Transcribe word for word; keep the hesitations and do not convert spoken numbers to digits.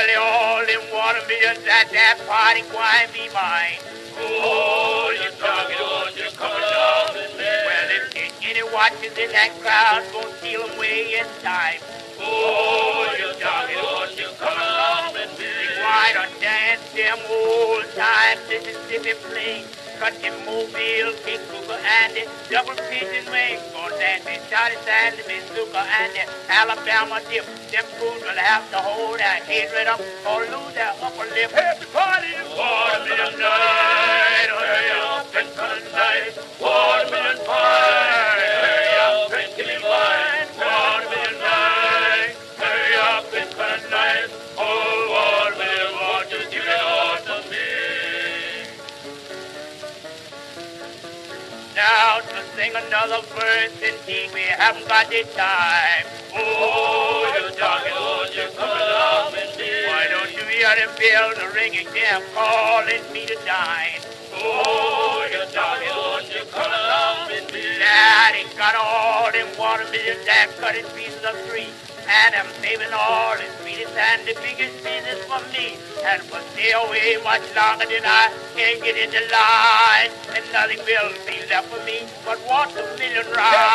nearly all them watermelons at that party going be mine. Oh, you talking on you coming down in there. Well, if there's any watches in that crowd, gonna steal them away in time. Oh, you talking on you coming down in there. Why don't dance them old time Mississippi plain? Cut them Mobile, King Cooker, and the double pigeon wings. Gonna dance the Johnny Sandy, Miss Zucker, and the Alabama dip. Them fools will have to hold their head right up or lose their upper lip. Everybody, watermelon night, hurry up and cut a night. Watermelon pie, hurry up and give me mine. Watermelon night, hurry up and cut a night. Oh, watermelon, won't you give it all to me? Now to sing another verse, indeed we haven't got the time. Oh, you're talking, Lord, you're coming along indeed. Why don't you hear the bell, the ringing, they're calling me to dine. Oh, you're talking, Lord, you're coming along indeed. Now they got all them watermelons that cut in pieces of three. And I'm saving all the sweetest and the biggest pieces for me. And if I stay away much longer than I can get in the line, and nothing will be left for me but watermelon rice.